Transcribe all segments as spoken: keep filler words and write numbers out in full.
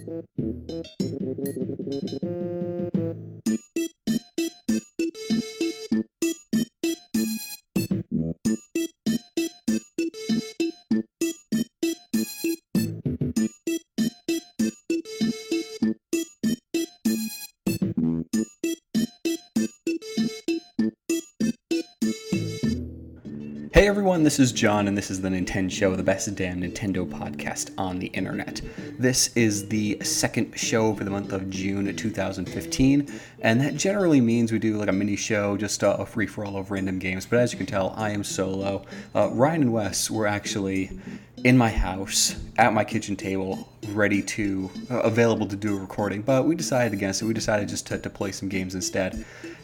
Hey everyone, this is John, and this is the Nintendo Show, the best damn Nintendo podcast on the internet. This is the second show for the month of June two thousand fifteen, and that generally means we do like a mini show, just uh, a free-for-all of random games, but as you can tell, I am solo. Uh, Ryan and Wes were actually in my house, at my kitchen table, ready to, uh, available to do a recording, but we decided against it. We decided just to, to play some games instead,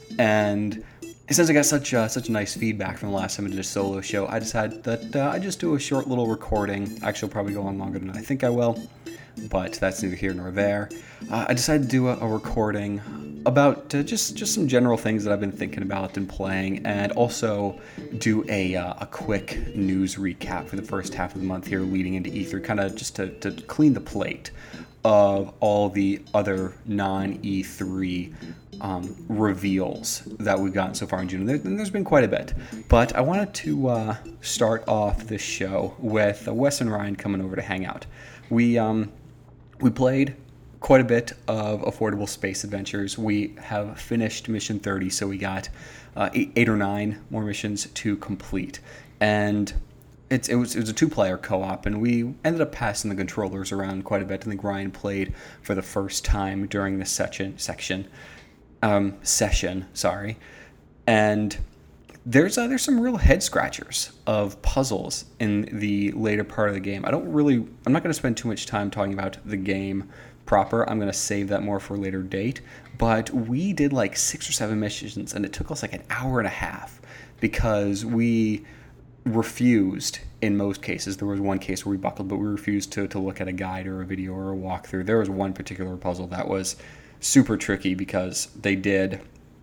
and since I got such uh, such nice feedback from the last time I did a solo show, I decided that uh, I'd just do a short little recording. Actually, it'll probably go on longer than I think I will, but that's neither here nor there. Uh, I decided to do a, a recording about uh, just, just some general things that I've been thinking about and playing, and also do a, uh, a quick news recap for the first half of the month here leading into E three, kind of just to, to clean the plate of all the other non-E three um, reveals that we've gotten so far in June. And, there, and there's been quite a bit. But I wanted to uh, start off this show with uh, Wes and Ryan coming over to hang out. We, um, we played quite a bit of Affordable Space Adventures. We have finished Mission thirty, so we got uh, eight, eight or nine more missions to complete. And It's, it, was, it was a two-player co-op, and we ended up passing the controllers around quite a bit. I think Ryan played for the first time during this section, section, um, session, sorry. And there's uh, there's some real head-scratchers of puzzles in the later part of the game. I don't really, I'm not going to spend too much time talking about the game proper. I'm going to save that more for a later date. But we did like six or seven missions, and it took us like an hour and a half because we refused in most cases. There was one case where we buckled, but we refused to, to look at a guide or a video or a walkthrough. There was one particular puzzle that was super tricky because they did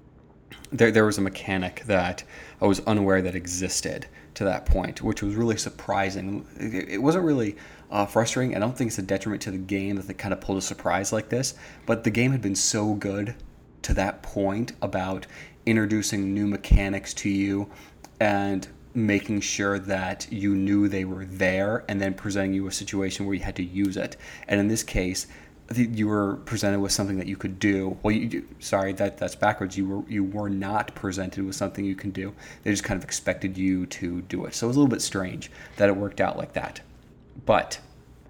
there there was a mechanic that I was unaware that existed to that point, which was really surprising. It, it wasn't really uh, frustrating. I don't think it's a detriment to the game that they kind of pulled a surprise like this, but the game had been so good to that point about introducing new mechanics to you and making sure that you knew they were there and then presenting you a situation where you had to use it. And in this case, you were presented with something that you could do. Well, you, sorry, that that's backwards. You were you were not presented with something you can do. They just kind of expected you to do it. So it was a little bit strange that it worked out like that. But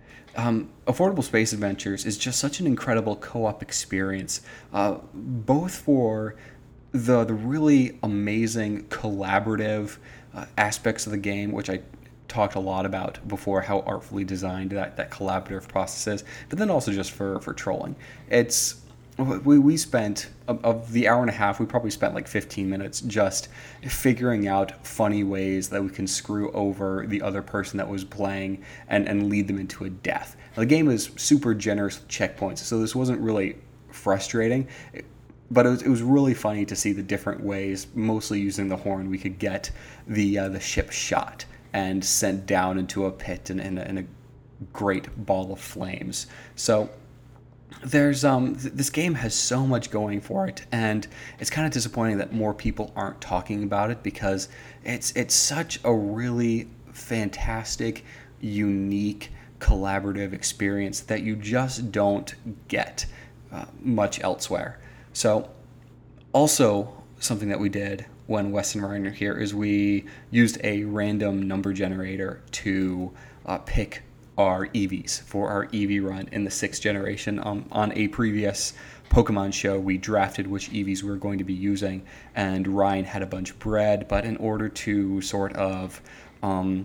Um, Affordable Space Adventures is just such an incredible co-op experience, uh, both for the the really amazing collaborative uh, aspects of the game, which I talked a lot about before, how artfully designed that, that collaborative process is, but then also just for, for trolling. It's we, we spent, of, of the hour and a half, we probably spent like fifteen minutes just figuring out funny ways that we can screw over the other person that was playing and, and lead them into a death. Now, the game is super generous with checkpoints, so this wasn't really frustrating. It, But it was, it was really funny to see the different ways, mostly using the horn, we could get the uh, the ship shot and sent down into a pit in, in, a, in a great ball of flames. So there's um th- this game has so much going for it, and it's kind of disappointing that more people aren't talking about it because it's it's such a really fantastic, unique, collaborative experience that you just don't get uh, much elsewhere. So, also something that we did when Wes and Ryan are here is we used a random number generator to uh, pick our Eevees for our Eevee run in the sixth generation. Um, on a previous Pokemon show, we drafted which Eevees we were going to be using, and Ryan had a bunch bred, but in order to sort of um,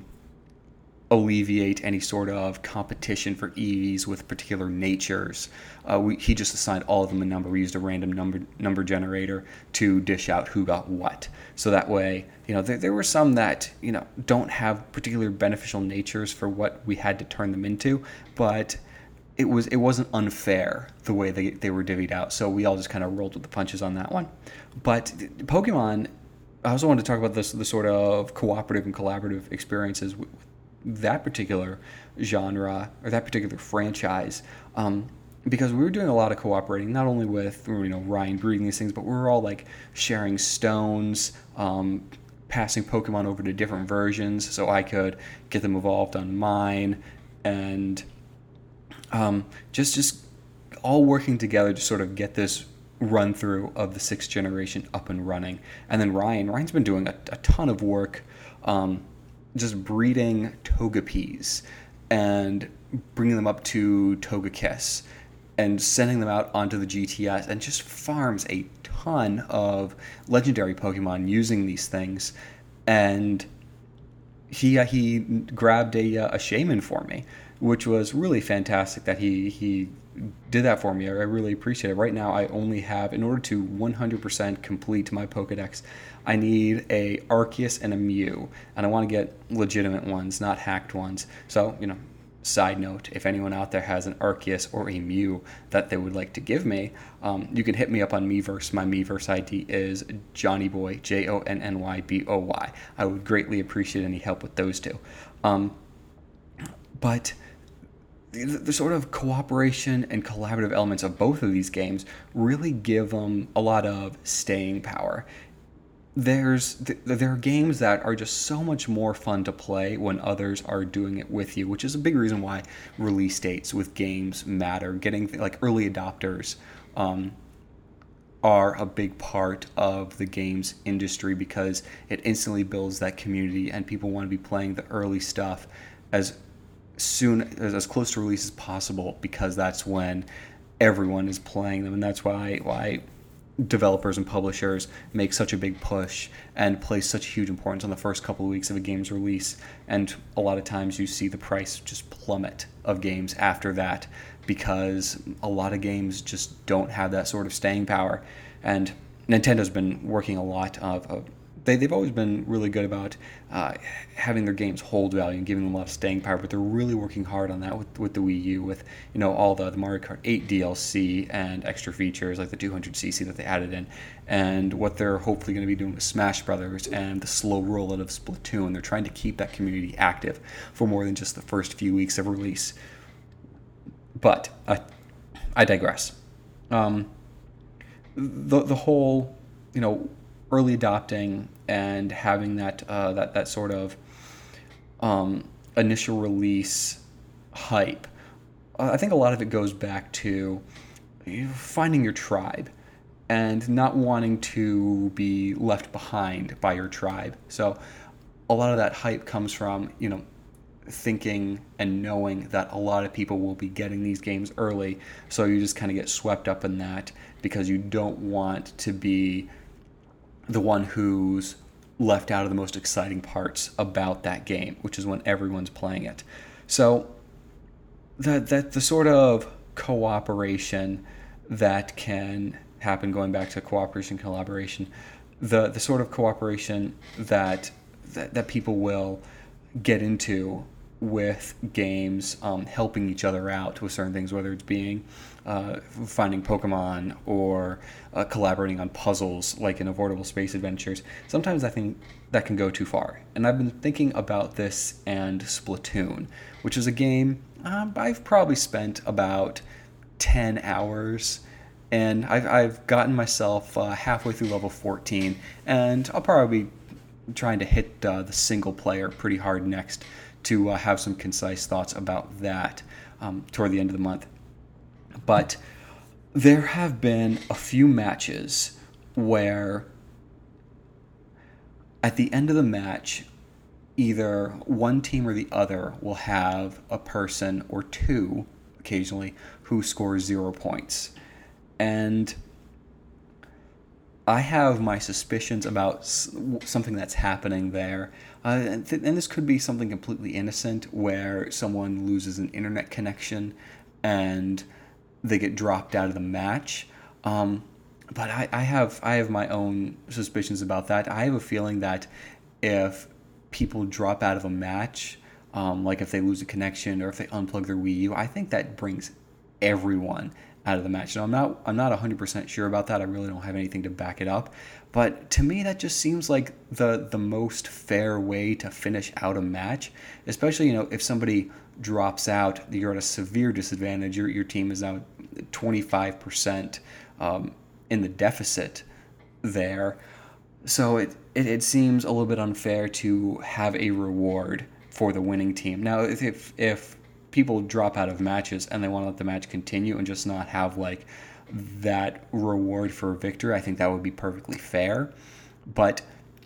alleviate any sort of competition for Eevees with particular natures, uh, we, he just assigned all of them a number. We used a random number number generator to dish out who got what. So that way, you know, there, there were some that, you know, don't have particular beneficial natures for what we had to turn them into, but it was it wasn't unfair the way they, they were divvied out. So we all just kind of rolled with the punches on that one. But Pokemon, I also wanted to talk about this the sort of cooperative and collaborative experiences with that particular genre or that particular franchise. Um, because we were doing a lot of cooperating, not only with, you know, Ryan breeding these things, but we were all like sharing stones, um, passing Pokemon over to different versions so I could get them evolved on mine, and um, just just all working together to sort of get this run through of the sixth generation up and running. And then Ryan, Ryan's been doing a, a ton of work, um, just breeding Togepis and bringing them up to Togekiss and sending them out onto the G T S, and just farms a ton of legendary Pokemon using these things. And he uh, he grabbed a uh, a shaman for me, which was really fantastic that he he did that for me. I really appreciate it. Right now, I only have, in order to one hundred percent complete my Pokedex, I need a Arceus and a Mew, and I want to get legitimate ones, not hacked ones. So, you know, side note, if anyone out there has an Arceus or a Mew that they would like to give me, um, you can hit me up on Miiverse. My Miiverse I D is JonnyBoy, J O N N Y B O Y. I would greatly appreciate any help with those two. Um, but the, the sort of cooperation and collaborative elements of both of these games really give them a lot of staying power. There's there are games that are just so much more fun to play when others are doing it with you, which is a big reason why release dates with games matter. Getting like early adopters um, are a big part of the games industry, because it instantly builds that community, and people want to be playing the early stuff as soon as as close to release as possible, because that's when everyone is playing them, and that's why why. developers and publishers make such a big push and place such huge importance on the first couple of weeks of a game's release. And a lot of times you see the price just plummet of games after that, because a lot of games just don't have that sort of staying power. And Nintendo's been working a lot of, of they, they've always been really good about uh, having their games hold value and giving them a lot of staying power, but they're really working hard on that with, with the Wii U, with, you know, all the, the Mario Kart eight D L C and extra features like the two hundred c c that they added in, and what they're hopefully going to be doing with Smash Brothers and the slow rollout of Splatoon. They're trying to keep that community active for more than just the first few weeks of release. But I, I digress. Um, the the whole, you know, early adopting and having that uh, that that sort of um, initial release hype, uh, I think a lot of it goes back to finding your tribe and not wanting to be left behind by your tribe. So a lot of that hype comes from, you know, thinking and knowing that a lot of people will be getting these games early, so you just kind of get swept up in that because you don't want to be the one who's left out of the most exciting parts about that game, which is when everyone's playing it. So that that the sort of cooperation that can happen, going back to cooperation, collaboration, the the sort of cooperation that that, that people will get into with games, um, helping each other out with certain things, whether it's being uh, finding Pokemon or uh, collaborating on puzzles like in Avoidable Space Adventures. Sometimes I think that can go too far. And I've been thinking about this and Splatoon, which is a game um, I've probably spent about ten hours, and I've, I've gotten myself uh, halfway through level fourteen, and I'll probably be trying to hit uh, the single player pretty hard next, to uh, have some concise thoughts about that um, toward the end of the month. But there have been a few matches where at the end of the match, either one team or the other will have a person or two, occasionally, who scores zero points. And I have my suspicions about something that's happening there. Uh, and, th- and this could be something completely innocent, where someone loses an internet connection and they get dropped out of the match. Um, but I, I have I have my own suspicions about that. I have a feeling that if people drop out of a match, um, like if they lose a connection or if they unplug their Wii U, I think that brings everyone out of the match. Now, I'm not I'm not one hundred percent sure about that. I really don't have anything to back it up. But to me, that just seems like the the most fair way to finish out a match, especially, you know, if somebody drops out, you're at a severe disadvantage. Your your team is now twenty-five percent um, in the deficit there. So it, it, it seems a little bit unfair to have a reward for the winning team. Now, if, if, if people drop out of matches and they want to let the match continue and just not have like that reward for victory, I think that would be perfectly fair. But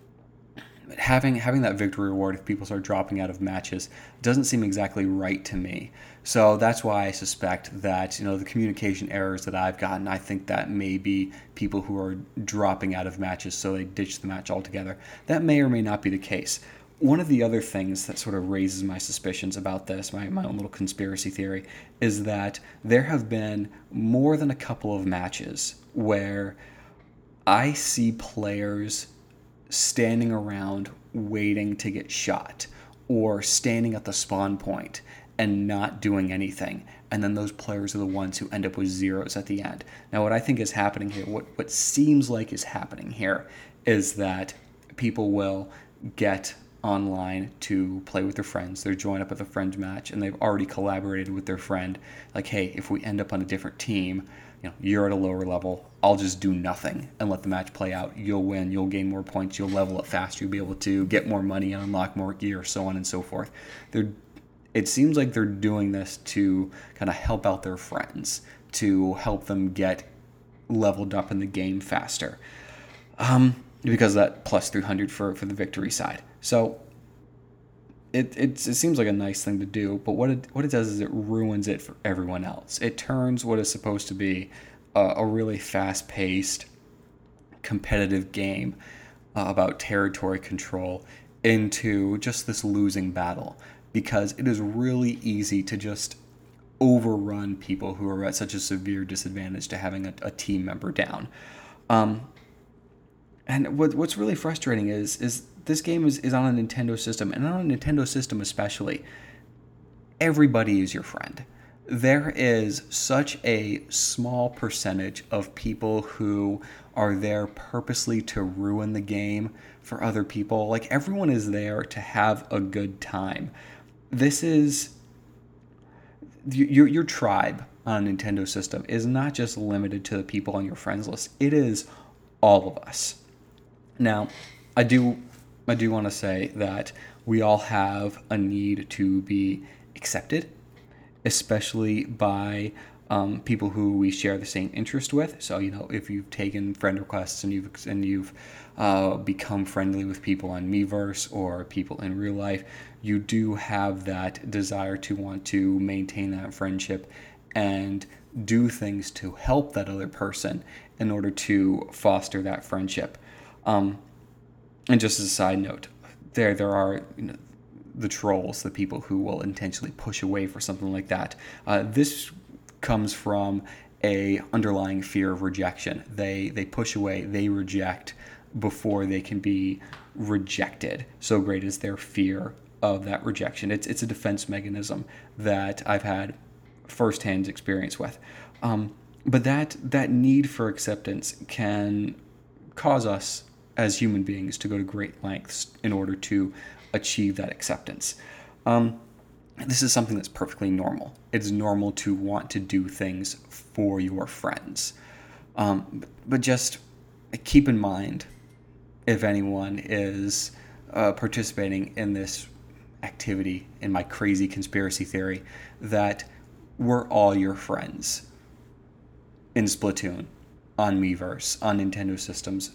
having having that victory reward if people start dropping out of matches doesn't seem exactly right to me. So that's why I suspect that, you know, the communication errors that I've gotten, I think that may be people who are dropping out of matches so they ditch the match altogether. That may or may not be the case. One of the other things that sort of raises my suspicions about this, my, my own little conspiracy theory, is that there have been more than a couple of matches where I see players standing around waiting to get shot or standing at the spawn point and not doing anything. And then those players are the ones who end up with zeros at the end. Now, what I think is happening here, what, what seems like is happening here, is that people will get online to play with their friends. They're joined up with a friend's match and they've already collaborated with their friend. Like, hey, if we end up on a different team, you know, you're at a lower level, I'll just do nothing and let the match play out. You'll win, you'll gain more points, you'll level up faster, you'll be able to get more money and unlock more gear, so on and so forth. They're, it seems like they're doing this to kind of help out their friends, to help them get leveled up in the game faster. Um, because of that plus three hundred for, for the victory side. So it, it it seems like a nice thing to do, but what it what it does is it ruins it for everyone else. It turns what is supposed to be a, a really fast-paced, competitive game uh, about territory control into just this losing battle, because it is really easy to just overrun people who are at such a severe disadvantage to having a, a team member down. Um, and what what's really frustrating is is this game is, is on a Nintendo system, and on a Nintendo system especially, everybody is your friend. There is such a small percentage of people who are there purposely to ruin the game for other people. Like, everyone is there to have a good time. This is... Your, your tribe on a Nintendo system is not just limited to the people on your friends list. It is all of us. Now, I do... I do want to say that we all have a need to be accepted, especially by um, people who we share the same interest with. So, you know, if you've taken friend requests and you've and you've uh, become friendly with people on Miiverse or people in real life, you do have that desire to want to maintain that friendship and do things to help that other person in order to foster that friendship. Um, And just as a side note, there there are, you know, the trolls, the people who will intentionally push away for something like that. Uh, this comes from a underlying fear of rejection. They they push away, they reject before they can be rejected. So great is their fear of that rejection. It's it's a defense mechanism that I've had firsthand experience with. Um, but that that need for acceptance can cause us as human beings to go to great lengths in order to achieve that acceptance. Um, this is something that's perfectly normal. It's normal to want to do things for your friends. Um, but just keep in mind, if anyone is uh, participating in this activity, in my crazy conspiracy theory, that we're all your friends in Splatoon, on Miiverse, on Nintendo systems.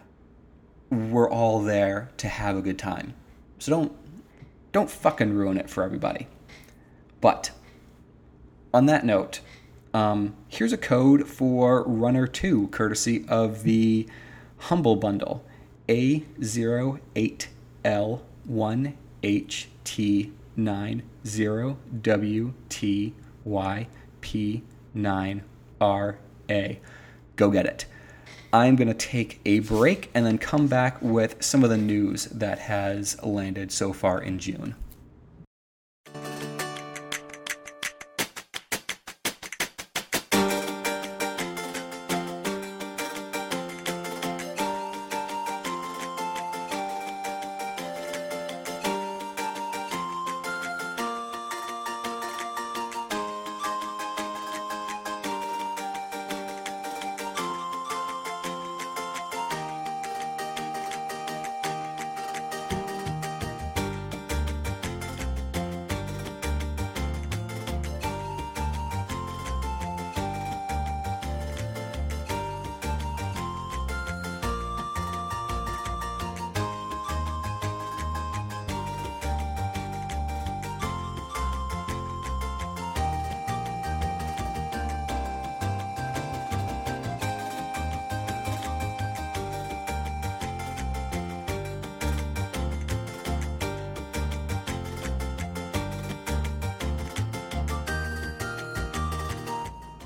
We're all there to have a good time. So don't don't fucking ruin it for everybody. But on that note, um, here's a code for Runner two, courtesy of the Humble Bundle. A zero eight L one H T nine zero W T Y P nine R A. Go get it. I'm going to take a break and then come back with some of the news that has landed so far in June.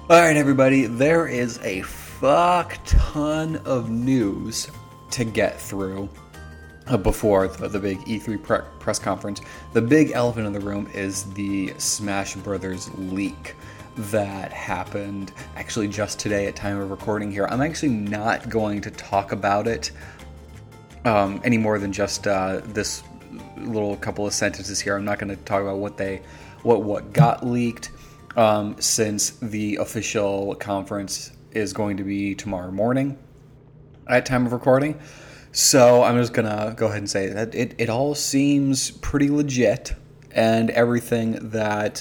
Alright, everybody, there is a fuck ton of news to get through uh, before the, the big E three pre- press conference. The big elephant in the room is the Smash Brothers leak that happened actually just today at time of recording here. I'm actually not going to talk about it um, any more than just uh, this little couple of sentences here. I'm not going to talk about what they, what what got leaked. Um, since the official conference is going to be tomorrow morning at time of recording. So I'm just going to go ahead and say that it, it all seems pretty legit, and everything that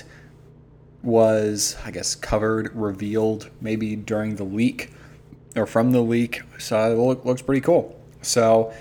was, I guess, covered, revealed maybe during the leak or from the leak, so it look, looks pretty cool. So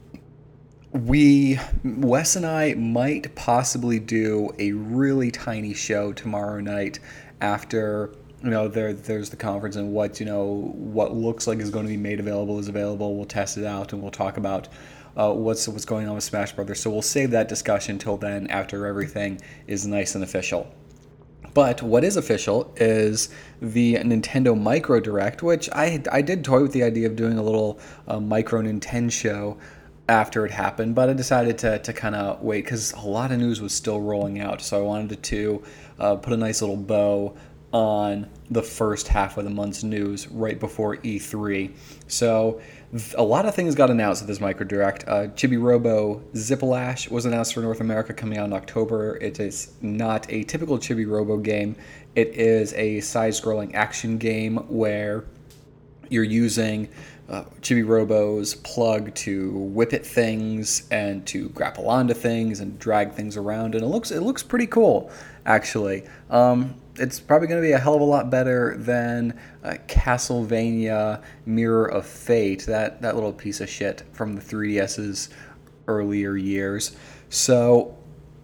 we, Wes and I might possibly do a really tiny show tomorrow night after, you know, there there's the conference, and what, you know, what looks like is going to be made available is available. We'll test it out and we'll talk about uh, what's what's going on with Smash Brothers. So we'll save that discussion till then, after everything is nice and official. But what is official is the Nintendo Micro Direct, which I I did toy with the idea of doing a little uh, Micro Nintendo show after it happened, but I decided to, to kind of wait because a lot of news was still rolling out. So I wanted to uh, put a nice little bow on the first half of the month's news right before E three. So a lot of things got announced at this Micro Direct. Uh, Chibi Robo Ziplash was announced for North America, coming out in October. It is not a typical Chibi Robo game. It is a side-scrolling action game where you're using uh, Chibi Robo's plug to whip at things and to grapple onto things and drag things around, and it looks it looks pretty cool, actually. Um, it's probably going to be a hell of a lot better than uh, Castlevania Mirror of Fate, that, that little piece of shit from the three D S's earlier years. So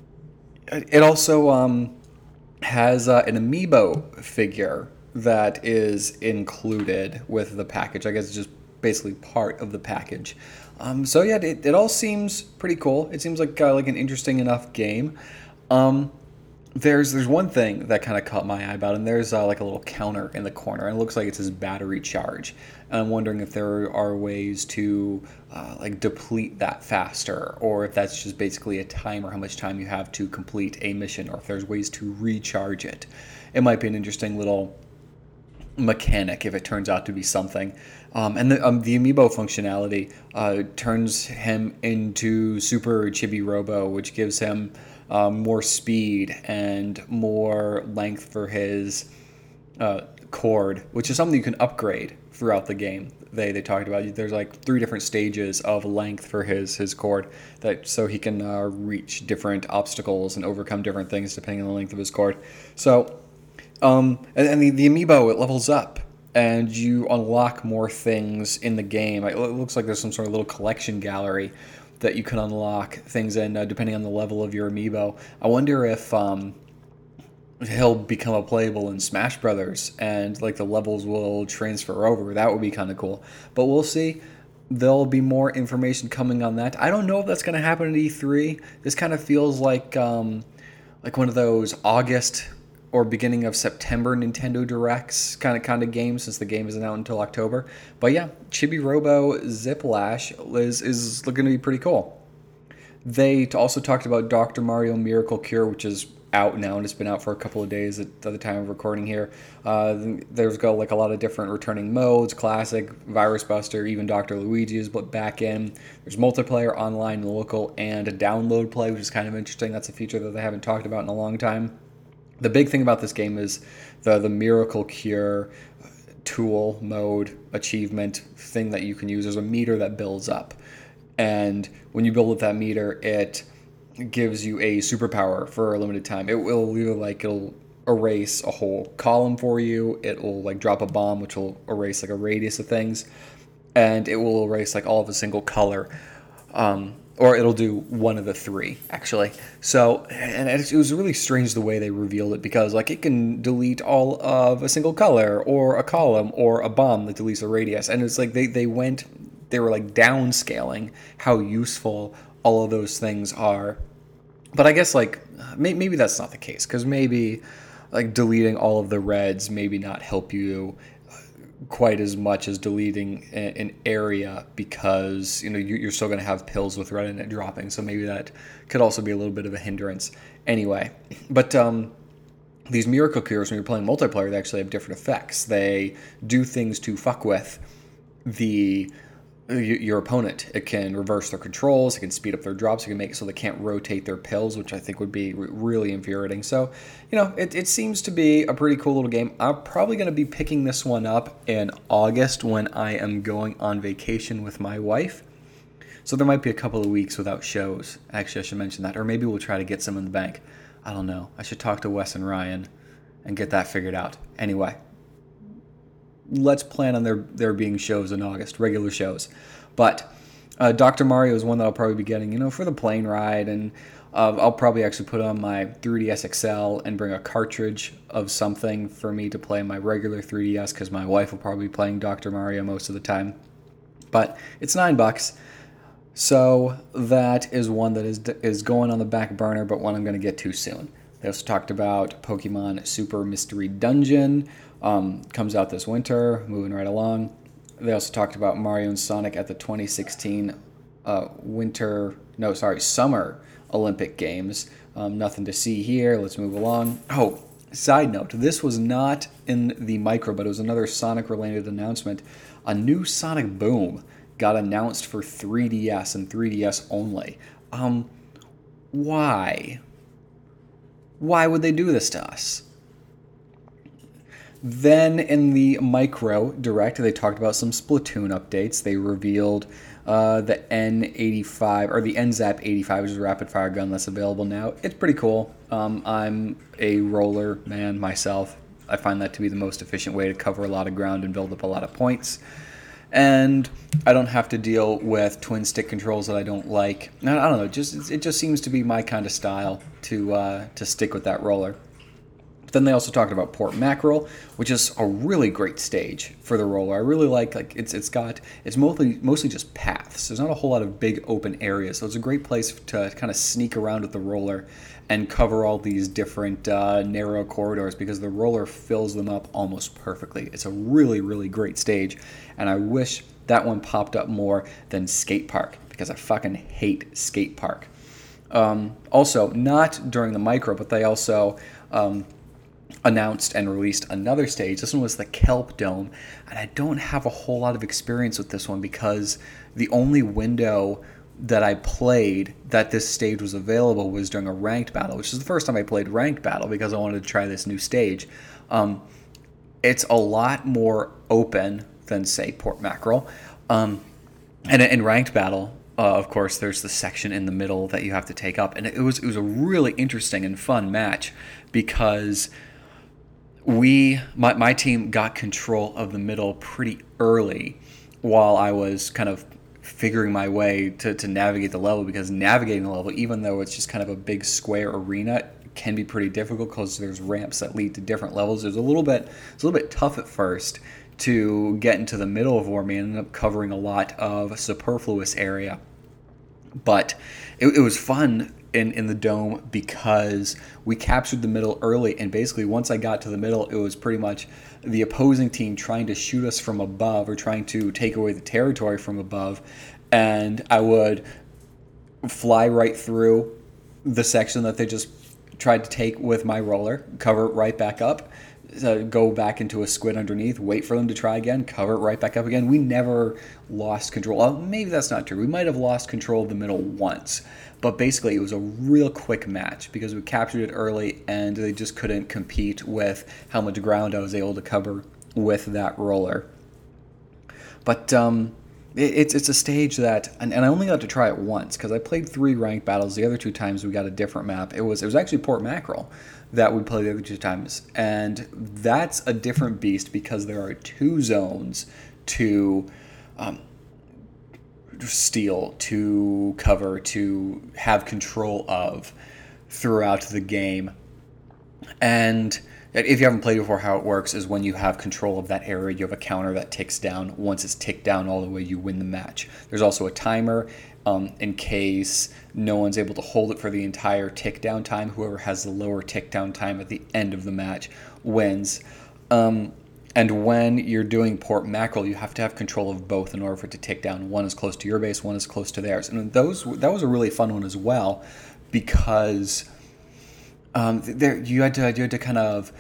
it also um, has uh, an amiibo figure that is included with the package. I guess it's just basically part of the package. Um, so yeah, it, it all seems pretty cool. It seems like uh, like an interesting enough game. Um, there's there's one thing that kind of caught my eye about, and there's uh, like a little counter in the corner, and it looks like it's his battery charge. And I'm wondering if there are ways to uh, like deplete that faster, or if that's just basically a timer, how much time you have to complete a mission, or if there's ways to recharge it. It might be an interesting little mechanic if it turns out to be something. Um, and the, um, the amiibo functionality uh, turns him into Super Chibi Robo, which gives him um, more speed and more length for his uh, cord, which is something you can upgrade throughout the game. They they talked about there's like three different stages of length for his his cord, that so he can uh, reach different obstacles and overcome different things depending on the length of his cord. So Um, and, and the, the amiibo, it levels up, and you unlock more things in the game. It looks like there's some sort of little collection gallery that you can unlock things in, uh, depending on the level of your amiibo. I wonder if um, he'll become a playable in Smash Brothers, and like the levels will transfer over. That would be kind of cool. But we'll see. There'll be more information coming on that. I don't know if that's going to happen at E three. This kind of feels like um, like one of those August or beginning of September Nintendo Directs kind of kind of game, since the game isn't out until October. But yeah, Chibi Robo Ziplash is is looking to be pretty cool. They also talked about Doctor Mario Miracle Cure, which is out now, and it's been out for a couple of days at the time of recording here. Uh, there's got like a lot of different returning modes, classic, Virus Buster, even Doctor Luigi is back in. There's multiplayer, online, local, and a download play, which is kind of interesting. That's a feature that they haven't talked about in a long time. The big thing about this game is the the Miracle Cure tool, mode, achievement thing that you can use. There's a meter that builds up, and when you build with that meter, it gives you a superpower for a limited time. It will either like it'll erase a whole column for you. It will like drop a bomb, which will erase like a radius of things, and it will erase like all of a single color. Um, Or it'll do one of the three, actually. So, and it was really strange the way they revealed it, because like it can delete all of a single color, or a column, or a bomb that deletes a radius. And it's like they, they went, they were like downscaling how useful all of those things are. But I guess like maybe that's not the case, because maybe like deleting all of the reds maybe not help you quite as much as deleting an area, because you know you're still going to have pills with red in it dropping, so maybe that could also be a little bit of a hindrance. Anyway, but um, these miracle cures, when you're playing multiplayer, they actually have different effects. They do things to fuck with the your opponent. It can reverse their controls, it can speed up their drops, it can make it so they can't rotate their pills, which I think would be really infuriating. So, you know, it, it seems to be a pretty cool little game. I'm probably going to be picking this one up in August when I am going on vacation with my wife. So there might be a couple of weeks without shows. Actually, I should mention that. Or maybe we'll try to get some in the bank. I don't know. I should talk to Wes and Ryan and get that figured out. Anyway, let's plan on there there being shows in August, regular shows. But uh, Doctor Mario is one that I'll probably be getting, you know, for the plane ride, and uh, I'll probably actually put on my three D S X L and bring a cartridge of something for me to play my regular three D S, because my wife will probably be playing Doctor Mario most of the time. But it's nine bucks, so that is one that is is going on the back burner, but one I'm going to get to soon. They also talked about Pokemon Super Mystery Dungeon. Um, comes out this winter, moving right along. They also talked about Mario and Sonic at the twenty sixteen uh, winter, no, sorry, summer Olympic Games. Um, nothing to see here. Let's move along. Oh, side note, this was not in the micro, but it was another Sonic-related announcement. A new Sonic Boom got announced for three D S and three D S only. Um, why? Why would they do this to us? Then in the Micro Direct, they talked about some Splatoon updates. They revealed uh, the N eighty-five, or the N ZAP eighty-five, which is a rapid fire gun that's available now. It's pretty cool. Um, I'm a roller man myself. I find that to be the most efficient way to cover a lot of ground and build up a lot of points. And I don't have to deal with twin stick controls that I don't like. I don't know. It just it just seems to be my kind of style to uh, to stick with that roller. Then they also talked about Port Mackerel, which is a really great stage for the roller. I really like like it's it's got it's mostly mostly just paths. There's not a whole lot of big open areas, so it's a great place to kind of sneak around with the roller and cover all these different uh, narrow corridors, because the roller fills them up almost perfectly. It's a really really great stage, and I wish that one popped up more than Skate Park, because I fucking hate Skate Park. Um, also, not during the micro, but they also um, announced and released another stage. This one was the Kelp Dome, and I don't have a whole lot of experience with this one, because the only window that I played that this stage was available was during a ranked battle, which is the first time I played ranked battle because I wanted to try this new stage. Um, it's a lot more open than, say, Port Mackerel. Um, and in ranked battle, uh, of course, there's the section in the middle that you have to take up, and it was it was a really interesting and fun match, because we my my team got control of the middle pretty early, while I was kind of figuring my way to, to navigate the level, because navigating the level, even though it's just kind of a big square arena, can be pretty difficult because there's ramps that lead to different levels. There's a little bit it's a little bit tough at first to get into the middle of where we ended up covering a lot of superfluous area. But it, it was fun in, in the dome, because we captured the middle early, and basically once I got to the middle, it was pretty much the opposing team trying to shoot us from above, or trying to take away the territory from above, and I would fly right through the section that they just tried to take with my roller, cover it right back up, uh, go back into a squid underneath, wait for them to try again, cover it right back up again. We never lost control. Well, maybe that's not true. We might have lost control of the middle once, but basically it was a real quick match, because we captured it early and they just couldn't compete with how much ground I was able to cover with that roller. But um, it, it's it's a stage that, and, and I only got to try it once, because I played three ranked battles. The other two times we got a different map. It was it was actually Port Mackerel that we played the other two times, and that's a different beast, because there are two zones to um, steal, to cover, to have control of throughout the game. And if you haven't played before, how it works is when you have control of that area, you have a counter that ticks down. Once it's ticked down all the way, you win the match. There's also a timer, um, in case no one's able to hold it for the entire tick down time. Whoever has the lower tick down time at the end of the match wins. Um, and when you're doing port mackerel, you have to have control of both in order for it to tick down. One is close to your base, one is close to theirs. And those that was a really fun one as well, because um, there you had to you had to kind of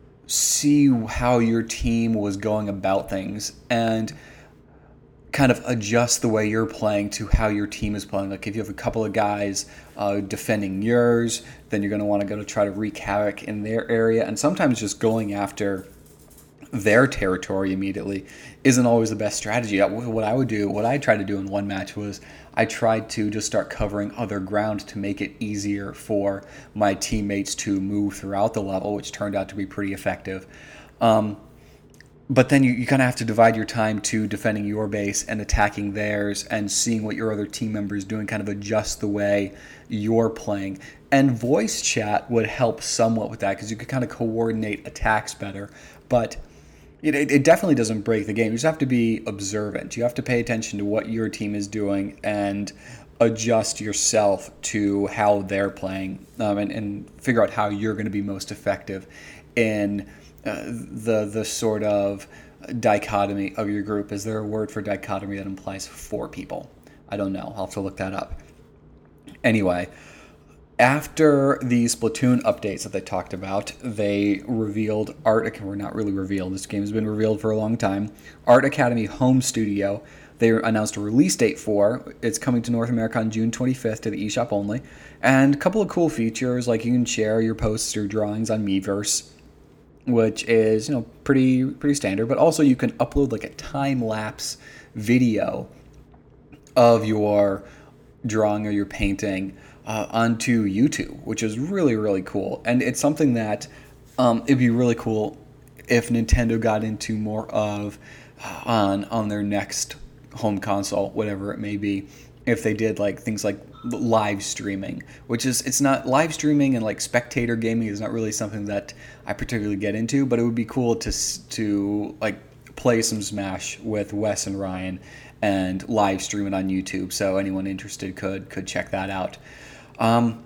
see how your team was going about things and kind of adjust the way you're playing to how your team is playing. Like if you have a couple of guys uh, defending yours, then you're going to want to go to try to wreak havoc in their area. And sometimes just going after their territory immediately isn't always the best strategy. What I would do, what I tried to do in one match was I tried to just start covering other ground to make it easier for my teammates to move throughout the level, which turned out to be pretty effective. Um, But then you, you kind of have to divide your time to defending your base and attacking theirs and seeing what your other team members do and kind of adjust the way you're playing. And voice chat would help somewhat with that because you could kind of coordinate attacks better. But it, it definitely doesn't break the game. You just have to be observant. You have to pay attention to what your team is doing and adjust yourself to how they're playing um, and, and figure out how you're going to be most effective in Uh, the the sort of dichotomy of your group. Is there a word for dichotomy that implies four people? I don't know. I'll have to look that up. Anyway, after the Splatoon updates that they talked about, they revealed Art Academy. We're not really revealed. This game has been revealed for a long time. Art Academy Home Studio. They announced a release date for. It's coming to North America on June twenty-fifth to the eShop only. And a couple of cool features, like you can share your posts or drawings on Miiverse, which is, you know, pretty pretty standard, but also you can upload like a time-lapse video of your drawing or your painting uh, onto YouTube, which is really, really cool. And it's something that um, it'd be really cool if Nintendo got into more of uh, on on their next home console, whatever it may be, if they did like things like live streaming, which is, it's not live streaming and like spectator gaming is not really something that I particularly get into, but it would be cool to to like play some Smash with Wes and Ryan and live stream it on YouTube, so anyone interested could could check that out. Um,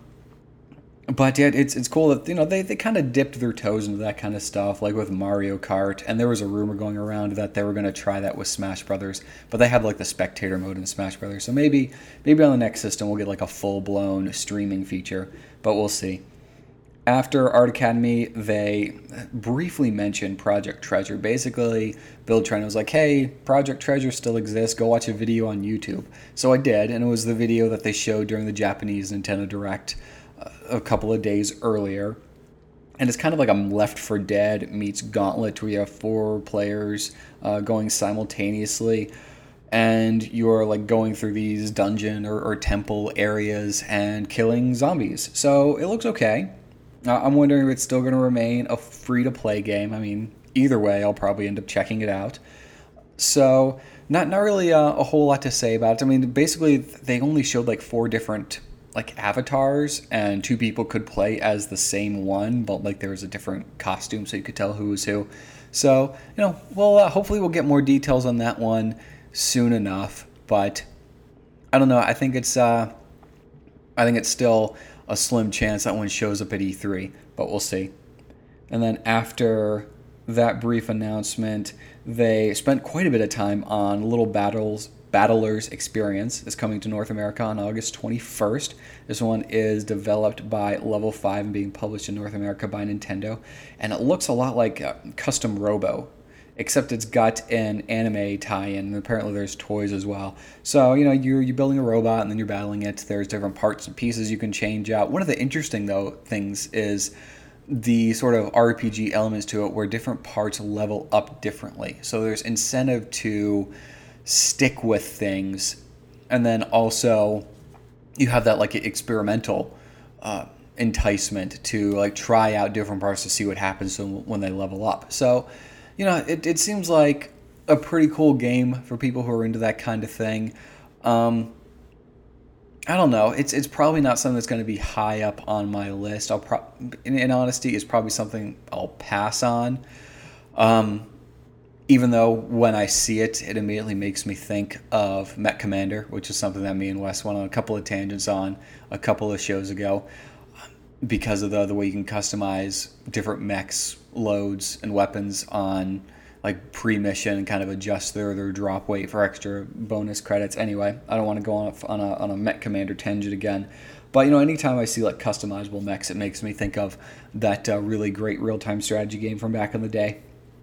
But yeah, it's it's cool that, you know, they, they kind of dipped their toes into that kind of stuff, like with Mario Kart, and there was a rumor going around that they were going to try that with Smash Brothers, but they have like the spectator mode in Smash Brothers, so maybe maybe on the next system we'll get like a full-blown streaming feature, but we'll see. After Art Academy, they briefly mentioned Project Treasure. Basically, Bill Trent was like, hey, Project Treasure still exists, go watch a video on YouTube. So I did, and it was the video that they showed during the Japanese Nintendo Direct a couple of days earlier, and it's kind of like a Left four Dead meets Gauntlet, where you have four players uh, going simultaneously, and you're like going through these dungeon or, or temple areas and killing zombies. So it looks okay. uh, I'm wondering if it's still going to remain a free-to-play game. I mean, either way, I'll probably end up checking it out. So not not really a, a whole lot to say about it. I mean, basically they only showed like four different like avatars, and two people could play as the same one, but like there was a different costume, so you could tell who was who. So, you know, well, uh, hopefully we'll get more details on that one soon enough. But I don't know. I think it's uh, I think it's still a slim chance that one shows up at E three, but we'll see. And then after that brief announcement, they spent quite a bit of time on Little Battles. Battler's Experience is coming to North America on August twenty-first. This one is developed by Level five and being published in North America by Nintendo. And it looks a lot like uh, Custom Robo, except it's got an anime tie-in, and apparently there's toys as well. So, you know, you're, you're building a robot, and then you're battling it. There's different parts and pieces you can change out. One of the interesting, though, things is the sort of R P G elements to it, where different parts level up differently. So there's incentive to stick with things, and then also you have that like experimental uh, enticement to like try out different parts to see what happens when they level up. So, you know, it, it seems like a pretty cool game for people who are into that kind of thing. Um, I don't know. It's it's probably not something that's going to be high up on my list. I'll pro- in, in honesty, it's probably something I'll pass on. Um, even though when I see it, it immediately makes me think of Mech Commander, which is something that me and Wes went on a couple of tangents on a couple of shows ago, because of the, the way you can customize different mechs, loads, and weapons on like pre-mission and kind of adjust their, their drop weight for extra bonus credits. Anyway, I don't want to go on a, on a, on a Mech Commander tangent again. But, you know, anytime I see like customizable mechs, it makes me think of that uh, really great real-time strategy game from back in the day.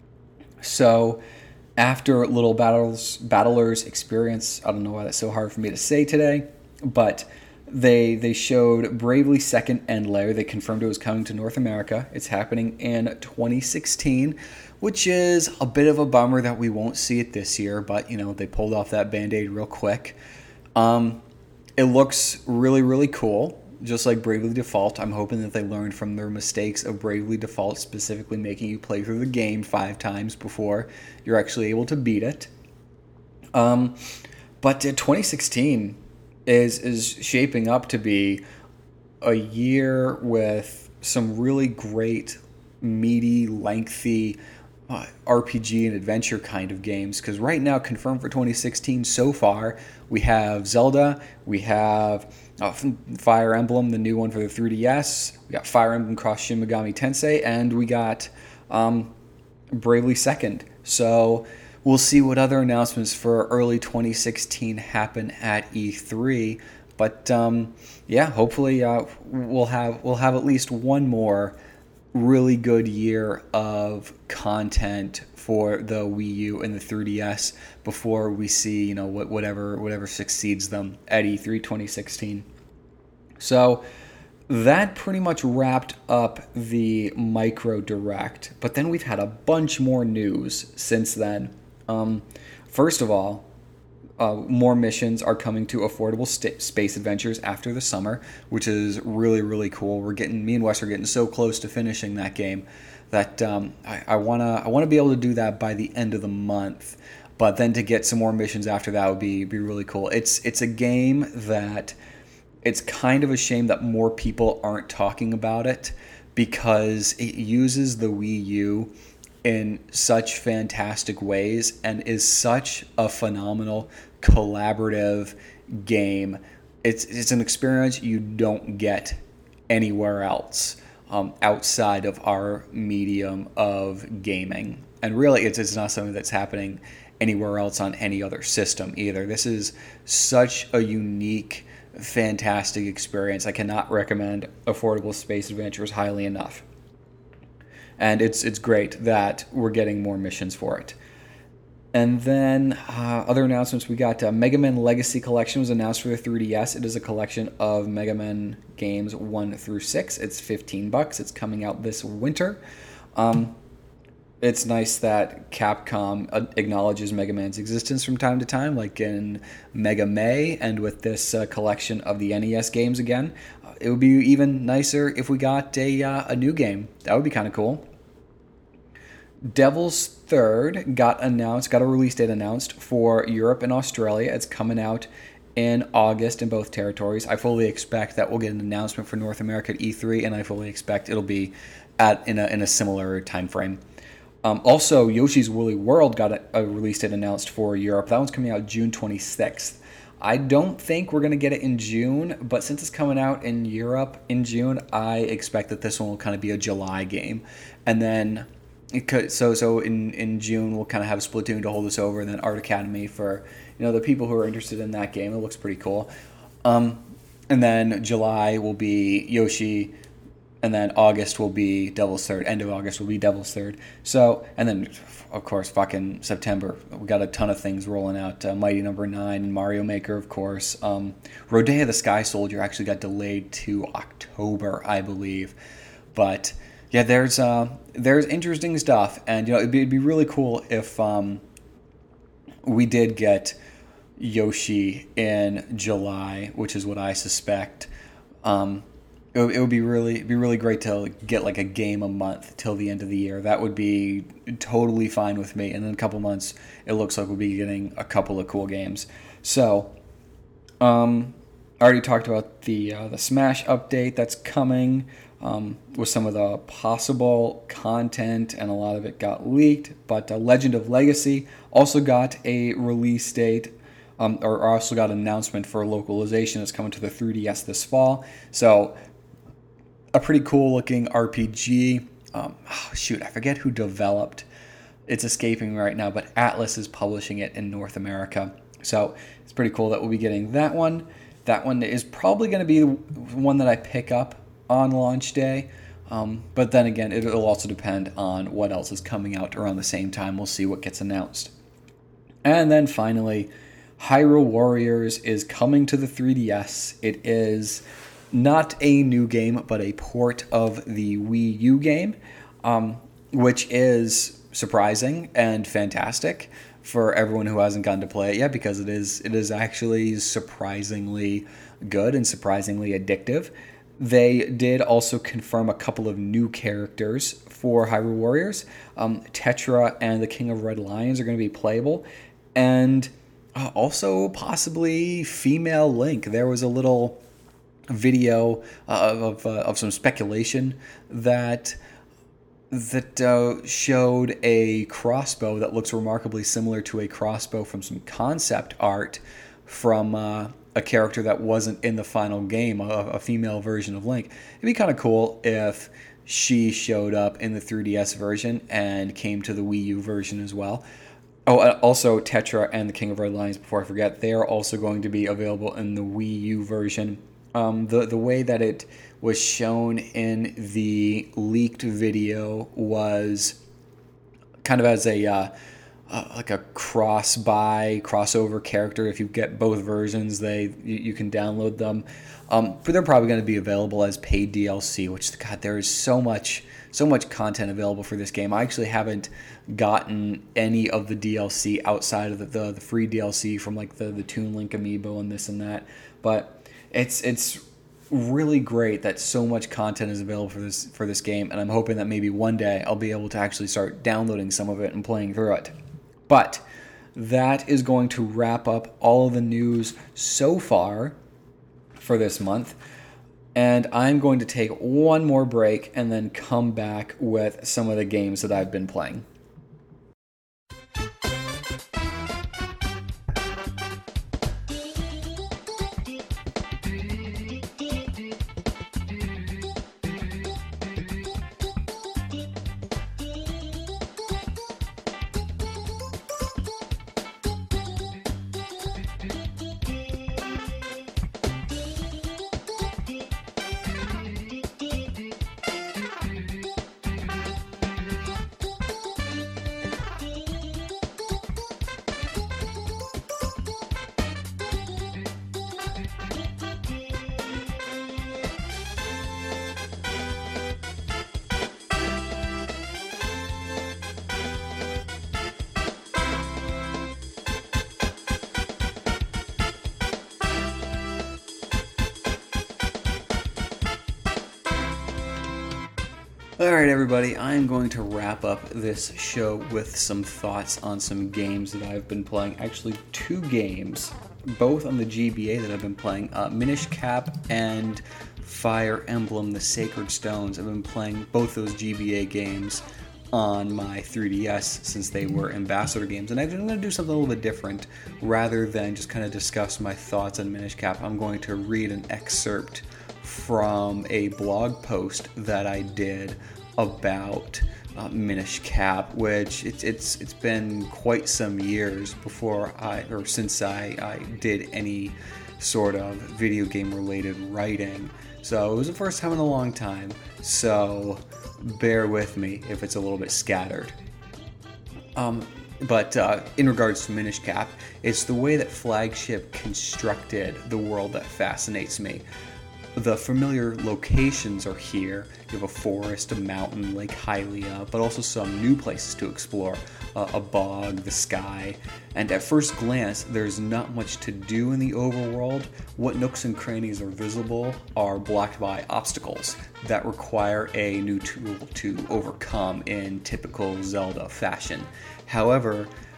So after Little Battles, Battlers Experience, I don't know why that's so hard for me to say today, but they they showed Bravely Second End Layer. They confirmed it was coming to North America. It's happening in twenty sixteen, which is a bit of a bummer that we won't see it this year, but, you know, they pulled off that Band-Aid real quick. Um, it looks really, really cool. Just like Bravely Default, I'm hoping that they learned from their mistakes of Bravely Default, specifically making you play through the game five times before you're actually able to beat it. Um, but uh, twenty sixteen is is shaping up to be a year with some really great, meaty, lengthy uh, R P G and adventure kind of games. Because right now, confirmed for twenty sixteen so far, we have Zelda, we have Uh, Fire Emblem, the new one for the three D S. We got Fire Emblem Cross Shin Megami Tensei, and we got um, Bravely Second. So we'll see what other announcements for early twenty sixteen happen at E three. But um, yeah, hopefully uh, we'll have we'll have at least one more really good year of content for the Wii U and the three D S before we see, you know, what whatever whatever succeeds them at E three twenty sixteen. So that pretty much wrapped up the Micro Direct. But then we've had a bunch more news since then. Um, first of all, uh, more missions are coming to Affordable St- Space Adventures after the summer, which is really, really cool. We're getting, me and Wes are getting so close to finishing that game that um, I, I wanna, I wanna be able to do that by the end of the month. But then to get some more missions after that would be be really cool. It's it's a game that it's kind of a shame that more people aren't talking about it, because it uses the Wii U in such fantastic ways and is such a phenomenal collaborative game. It's it's an experience you don't get anywhere else um, outside of our medium of gaming. And really, it's it's not something that's happening anywhere else on any other system either. This is such a unique, fantastic experience. I cannot recommend Affordable Space Adventures highly enough. And it's it's great that we're getting more missions for it. And then uh, other announcements, we got uh, Mega Man Legacy Collection was announced for the three D S. It is a collection of Mega Man games one through six. It's fifteen bucks. It's coming out this winter. Um, it's nice that Capcom acknowledges Mega Man's existence from time to time, like in Mega May, and with this uh, collection of the N E S games again. Uh, it would be even nicer if we got a uh, a new game. That would be kind of cool. Devil's Third got announced, got a release date announced for Europe and Australia. It's coming out in August in both territories. I fully expect that we'll get an announcement for North America at E three, and I fully expect it'll be at in a in a similar time frame. Um, also, Yoshi's Woolly World got a, a release date announced for Europe. That one's coming out June twenty-sixth. I don't think we're going to get it in June, but since it's coming out in Europe in June, I expect that this one will kind of be a July game. And then, it could, so so in, in June, we'll kind of have Splatoon to hold us over, and then Art Academy for, you know, the people who are interested in that game. It looks pretty cool. Um, and then July will be Yoshi, and then August will be Devil's Third. End of August will be Devil's Third. So, and then, of course, fucking September. We got a ton of things rolling out. Uh, Mighty Number Nine, Mario Maker, of course. Um, Rodea the Sky Soldier actually got delayed to October, I believe. But yeah, there's uh, there's interesting stuff, and you know, it'd be, it'd be really cool if um, we did get Yoshi in July, which is what I suspect. Um, It would, it would be really be really great to get like a game a month till the end of the year. That would be totally fine with me. And in a couple months, it looks like we'll be getting a couple of cool games. So, um, I already talked about the uh, the Smash update that's coming um, with some of the possible content, and a lot of it got leaked. But uh, Legend of Legacy also got a release date, um, or also got an announcement for localization that's coming to the three D S this fall. So a pretty cool looking R P G. Um, oh, shoot, I forget who developed. It's escaping me right now, but Atlas is publishing it in North America. So it's pretty cool that we'll be getting that one. That one is probably going to be the one that I pick up on launch day. Um, but then again, it'll also depend on what else is coming out around the same time. We'll see what gets announced. And then finally, Hyrule Warriors is coming to the three D S. It is not a new game, but a port of the Wii U game, um, which is surprising and fantastic for everyone who hasn't gotten to play it yet, because it is it is actually surprisingly good and surprisingly addictive. They did also confirm a couple of new characters for Hyrule Warriors. Um, Tetra and the King of Red Lions are going to be playable, and uh, also possibly female Link. There was a little video uh, of uh, of some speculation that that uh, showed a crossbow that looks remarkably similar to a crossbow from some concept art from uh, a character that wasn't in the final game, a, a female version of Link. It'd be kind of cool if she showed up in the three D S version and came to the Wii U version as well. Oh, also Tetra and the King of Red Lions, before I forget, they are also going to be available in the Wii U version. Um, the, the way that it was shown in the leaked video was kind of as a uh, uh, like a cross-buy, crossover character. If you get both versions, they you, you can download them. Um, but they're probably going to be available as paid D L C, which, God, there is so much so much content available for this game. I actually haven't gotten any of the D L C outside of the, the, the free D L C from like the, the Toon Link amiibo and this and that. But it's it's really great that so much content is available for this for this game, and I'm hoping that maybe one day I'll be able to actually start downloading some of it and playing through it. But that is going to wrap up all of the news so far for this month. And I'm going to take one more break and then come back with some of the games that I've been playing. Alright everybody, I'm going to wrap up this show with some thoughts on some games that I've been playing. Actually, two games, both on the G B A that I've been playing. Uh, Minish Cap and Fire Emblem The Sacred Stones. I've been playing both those G B A games on my three D S since they were ambassador games. And I'm going to do something a little bit different. Rather than just kind of discuss my thoughts on Minish Cap, I'm going to read an excerpt from a blog post that I did about uh, Minish Cap, which it's it's it's been quite some years before I or since I, I did any sort of video game related writing. So it was the first time in a long time. So bear with me if it's a little bit scattered. Um, but uh, in regards to Minish Cap, it's the way that Flagship constructed the world that fascinates me. The familiar locations are here. You have a forest, a mountain, Lake Hylia, but also some new places to explore, uh, a bog, the sky. And at first glance, there's not much to do in the overworld. What nooks and crannies are visible are blocked by obstacles that require a new tool to overcome in typical Zelda fashion. However,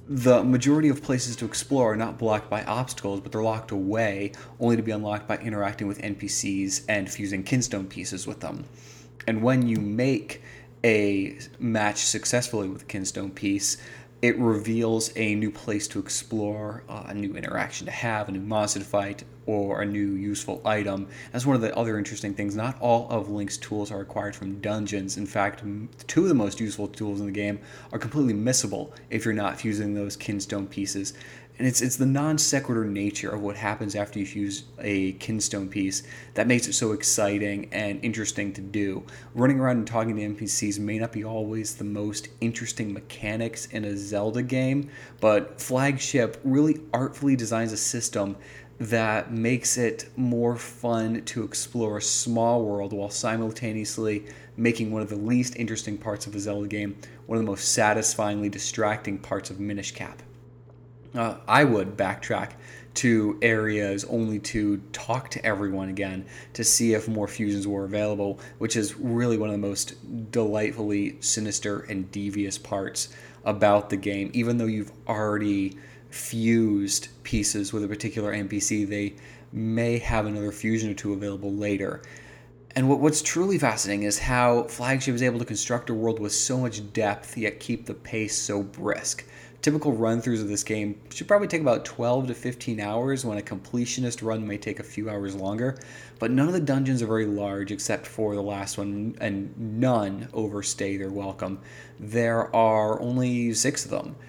the majority of places to explore are not blocked by obstacles, but they're locked away, only to be unlocked by interacting with N P Cs and fusing kinstone pieces with them. And when you make a match successfully with a kinstone piece, it reveals a new place to explore, uh, a new interaction to have, a new monster to fight, or a new useful item. That's one of the other interesting things. Not all of Link's tools are acquired from dungeons. In fact, two of the most useful tools in the game are completely missable if you're not fusing those kinstone pieces. And it's it's the non sequitur nature of what happens after you fuse a kinstone piece that makes it so exciting and interesting to do. Running around and talking to N P Cs may not be always the most interesting mechanics in a Zelda game, but Flagship really artfully designs a system that makes it more fun to explore a small world while simultaneously making one of the least interesting parts of a Zelda game one of the most satisfyingly distracting parts of Minish Cap. Uh, I would backtrack to areas only to talk to everyone again to see if more fusions were available, which is really one of the most delightfully sinister and devious parts about the game. Even though you've already fused pieces with a particular N P C, they may have another fusion or two available later. And what, what's truly fascinating is how Flagship is able to construct a world with so much depth yet keep the pace so brisk. Typical run-throughs of this game should probably take about twelve to fifteen hours, when a completionist run may take a few hours longer, but none of the dungeons are very large except for the last one, and none overstay their welcome. There are only six of them.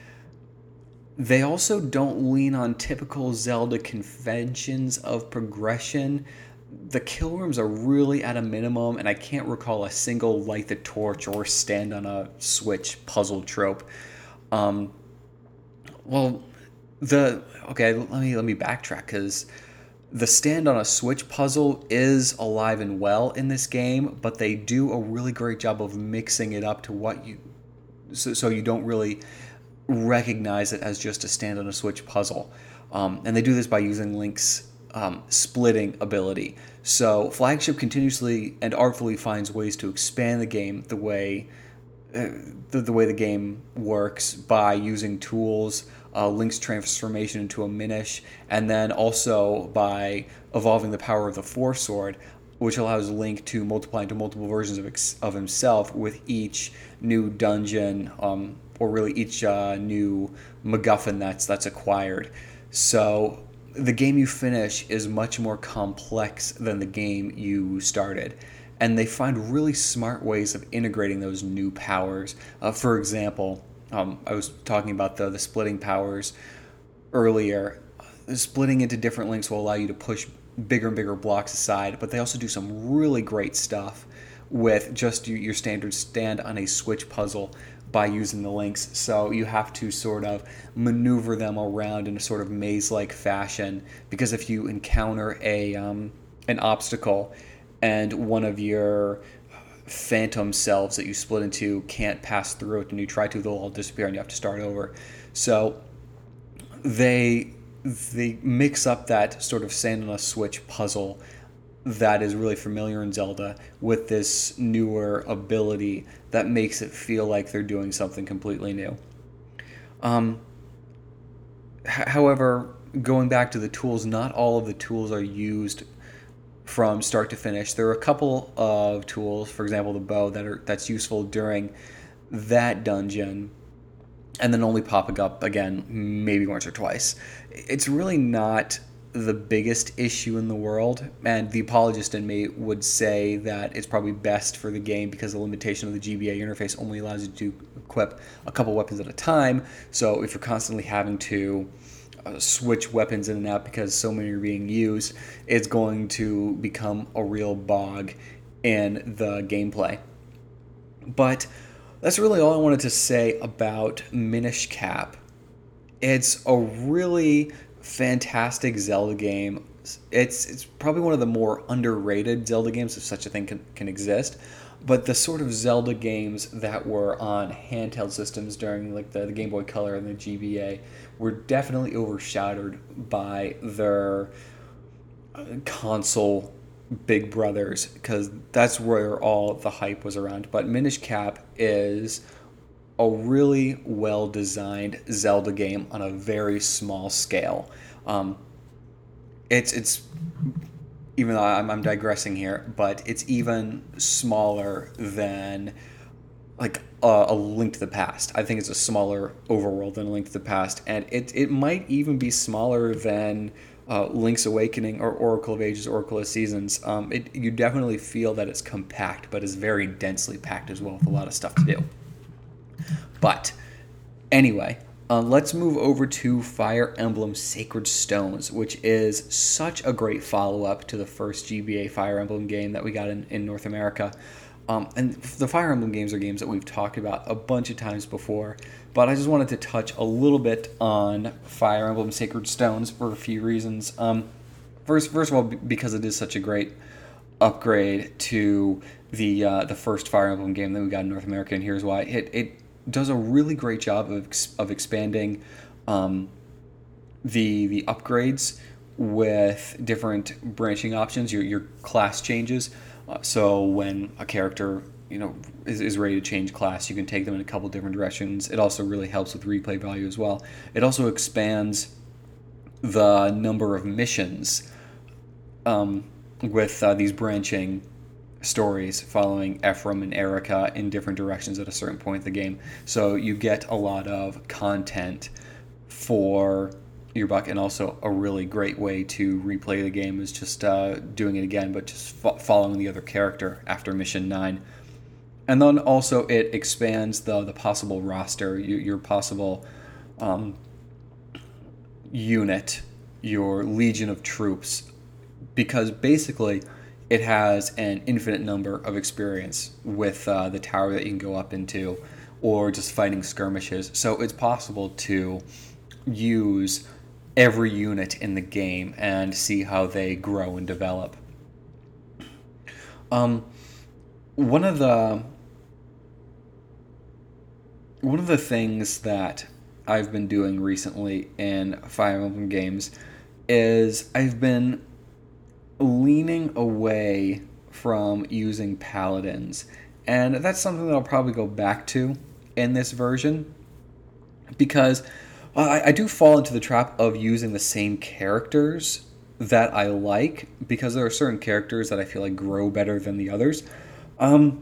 They also don't lean on typical Zelda conventions of progression. The kill rooms are really at a minimum, and I can't recall a single light the torch or stand on a switch puzzle trope. Um, well, the okay, let me let me backtrack, because the stand on a switch puzzle is alive and well in this game, but they do a really great job of mixing it up to what you so, so you don't really recognize it as just a stand on a switch puzzle. Um, and they do this by using Link's um, splitting ability. So Flagship continuously and artfully finds ways to expand the game the way uh, the, the way the game works by using tools, uh, Link's transformation into a Minish, and then also by evolving the power of the Force Sword, which allows Link to multiply into multiple versions of ex- of himself with each new dungeon, um, or really each uh, new MacGuffin that's that's acquired. So the game you finish is much more complex than the game you started. And they find really smart ways of integrating those new powers. Uh, for example, um, I was talking about the, the splitting powers earlier. Splitting into different links will allow you to push bigger and bigger blocks aside, but they also do some really great stuff with just your standard stand on a switch puzzle by using the links. So you have to sort of maneuver them around in a sort of maze-like fashion, because if you encounter a um, an obstacle and one of your phantom selves that you split into can't pass through it and you try to, they'll all disappear and you have to start over. So they they mix up that sort of stand on a switch puzzle that is really familiar in Zelda with this newer ability that makes it feel like they're doing something completely new. Um, h- however, going back to the tools, not all of the tools are used from start to finish. There are a couple of tools, for example, the bow, that are that's useful during that dungeon, and then only popping up again maybe once or twice. It's really not the biggest issue in the world, and the apologist in me would say that it's probably best for the game because the limitation of the G B A interface only allows you to equip a couple weapons at a time. So if you're constantly having to uh, switch weapons in and out because so many are being used, it's going to become a real bog in the gameplay. But that's really all I wanted to say about Minish Cap. It's a really fantastic Zelda game. It's it's probably one of the more underrated Zelda games, if such a thing can, can exist. But the sort of Zelda games that were on handheld systems during like the, the Game Boy Color and the G B A were definitely overshadowed by their console big brothers, because that's where all the hype was around. But Minish Cap is a really well-designed Zelda game on a very small scale. Um, it's it's even though I'm, I'm digressing here, but it's even smaller than like a, a Link to the Past. I think it's a smaller overworld than a Link to the Past, and it it might even be smaller than uh, Link's Awakening or Oracle of Ages, Oracle of Seasons. Um, it, you definitely feel that it's compact, but it's very densely packed as well with a lot of stuff to do. But anyway, uh, let's move over to Fire Emblem Sacred Stones, which is such a great follow-up to the first G B A Fire Emblem game that we got in, in North America. Um, and the Fire Emblem games are games that we've talked about a bunch of times before, but I just wanted to touch a little bit on Fire Emblem Sacred Stones for a few reasons. Um, first, first of all, because it is such a great upgrade to the uh, the first Fire Emblem game that we got in North America, and here's why. It it does a really great job of ex- of expanding um, the the upgrades with different branching options, your your class changes. Uh, so when a character, you know, is, is ready to change class, you can take them in a couple different directions. It also really helps with replay value as well. It also expands the number of missions um, with uh, these branching stories following Ephraim and Erica in different directions at a certain point in the game. So you get a lot of content for your buck, and also a really great way to replay the game is just uh, doing it again, but just fo- following the other character after mission nine. And then also it expands the the possible roster, your, your possible um, unit, your legion of troops, because basically it has an infinite number of experience with uh, the tower that you can go up into, or just fighting skirmishes. So it's possible to use every unit in the game and see how they grow and develop. Um, one of the one of the things that I've been doing recently in Fire Emblem games is I've been leaning away from using paladins, and that's something that I'll probably go back to in this version, because I, I do fall into the trap of using the same characters that I like, because there are certain characters that I feel like grow better than the others. Um,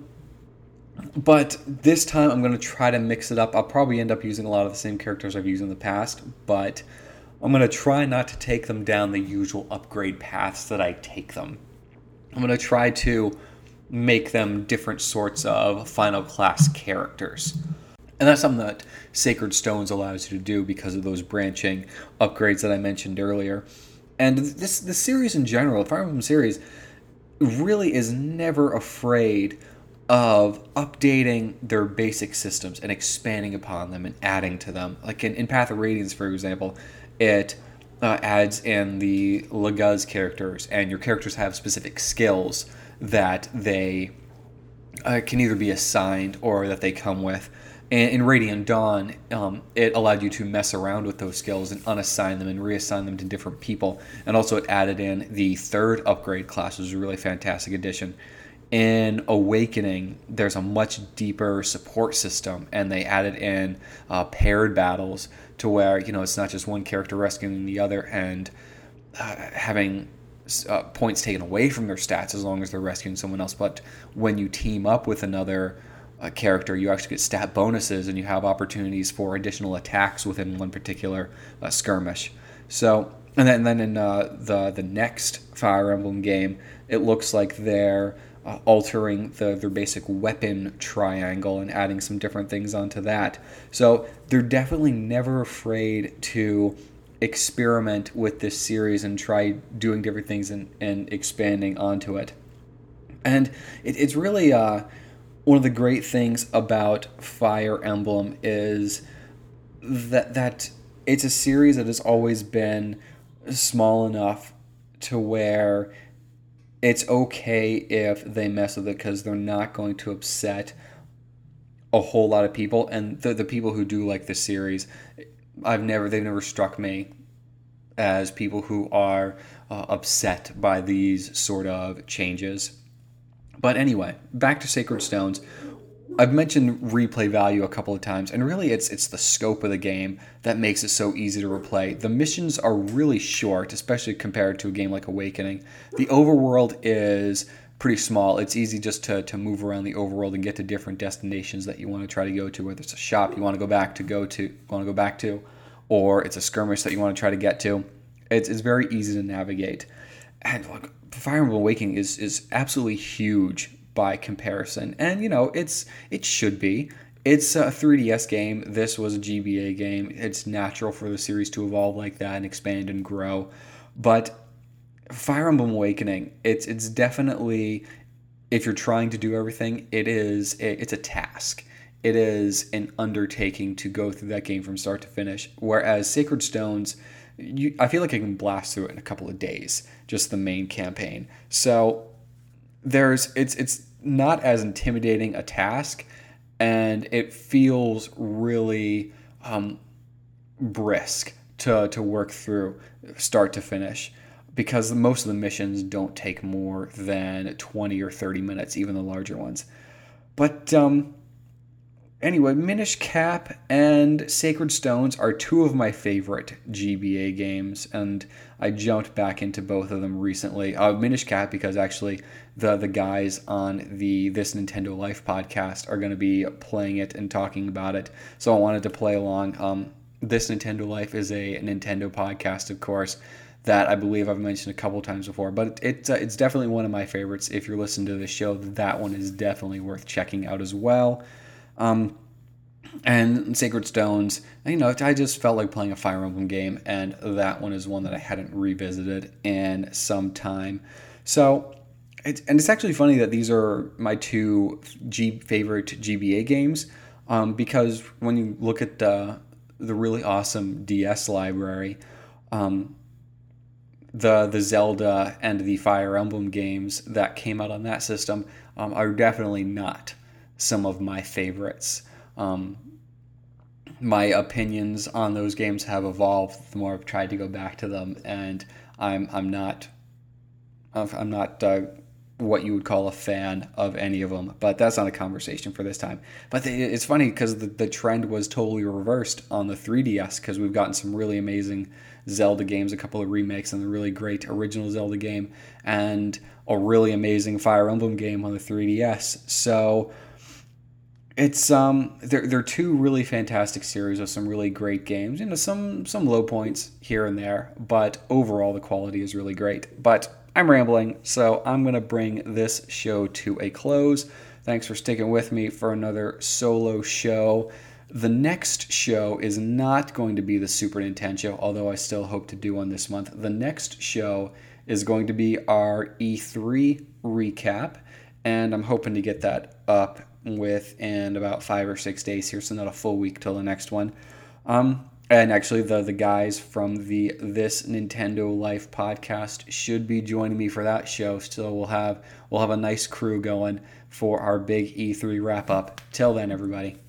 but this time I'm going to try to mix it up. I'll probably end up using a lot of the same characters I've used in the past, but I'm going to try not to take them down the usual upgrade paths that I take them. I'm going to try to make them different sorts of final class characters. And that's something that Sacred Stones allows you to do because of those branching upgrades that I mentioned earlier. And this the series in general, the Fire Emblem series, really is never afraid of updating their basic systems and expanding upon them and adding to them. Like in, in Path of Radiance, for example, it uh, adds in the Laguz characters, and your characters have specific skills that they uh, can either be assigned or that they come with. And in Radiant Dawn, um, it allowed you to mess around with those skills and unassign them and reassign them to different people. And also it added in the third upgrade class, which was a really fantastic addition. In Awakening, there's a much deeper support system, and they added in uh, paired battles to where, you know, it's not just one character rescuing the other and uh, having uh, points taken away from their stats as long as they're rescuing someone else. But when you team up with another a character, you actually get stat bonuses, and you have opportunities for additional attacks within one particular uh, skirmish. So, and then, and then in uh, the the next Fire Emblem game, it looks like they're uh, altering the their basic weapon triangle and adding some different things onto that. So they're definitely never afraid to experiment with this series and try doing different things and, and expanding onto it. And it, it's really uh, one of the great things about Fire Emblem is that that it's a series that has always been small enough to where it's okay if they mess with it, because they're not going to upset a whole lot of people. And the the people who do like this series, I've never they've never struck me as people who are uh, upset by these sort of changes. But anyway, back to Sacred Stones. I've mentioned replay value a couple of times, and really it's it's the scope of the game that makes it so easy to replay. The missions are really short, especially compared to a game like Awakening. The overworld is pretty small. It's easy just to, to move around the overworld and get to different destinations that you want to try to go to, whether it's a shop you want to go back to go to want to go back to, or it's a skirmish that you want to try to get to. It's it's very easy to navigate. And look, Fire Emblem Awakening is is absolutely huge by comparison, and you know it's it should be. It's a three D S game. This was a G B A game. It's natural for the series to evolve like that and expand and grow. But Fire Emblem Awakening, it's it's definitely, if you're trying to do everything, it is it's a task. It is an undertaking to go through that game from start to finish. Whereas Sacred Stones, you, I feel like I can blast through it in a couple of days, just the main campaign. So there's it's it's not as intimidating a task, and it feels really um, brisk to to work through start to finish, because most of the missions don't take more than twenty or thirty minutes, even the larger ones. But um, anyway, Minish Cap and Sacred Stones are two of my favorite G B A games, and I jumped back into both of them recently. Uh, Minish Cap because actually the the guys on the This Nintendo Life podcast are going to be playing it and talking about it, so I wanted to play along. Um, This Nintendo Life is a Nintendo podcast, of course, that I believe I've mentioned a couple times before, but it's uh, it's definitely one of my favorites. If you're listening to this show, that one is definitely worth checking out as well. Um, and Sacred Stones, you know, I just felt like playing a Fire Emblem game, and that one is one that I hadn't revisited in some time. So, it's, and it's actually funny that these are my two G, favorite G B A games, um, because when you look at the, the really awesome D S library, um, the the Zelda and the Fire Emblem games that came out on that system um, are definitely not some of my favorites. Um, my opinions on those games have evolved the more I've tried to go back to them, and I'm I'm not I'm not uh, what you would call a fan of any of them. But that's not a conversation for this time. But the, it's funny because the, the trend was totally reversed on the three D S, because we've gotten some really amazing Zelda games, a couple of remakes, and a really great original Zelda game, and a really amazing Fire Emblem game on the three D S. So it's um they're they're two really fantastic series with some really great games. You know, some some low points here and there, but overall the quality is really great. But I'm rambling, so I'm gonna bring this show to a close. Thanks for sticking with me for another solo show. The next show is not going to be the Super Nintendo show, although I still hope to do one this month. The next show is going to be our E three recap, and I'm hoping to get that up within about five or six days here, so not a full week till the next one. Um, and actually, the the guys from the This Nintendo Life podcast should be joining me for that show. So we'll have we'll have a nice crew going for our big E three wrap up. Till then, everybody.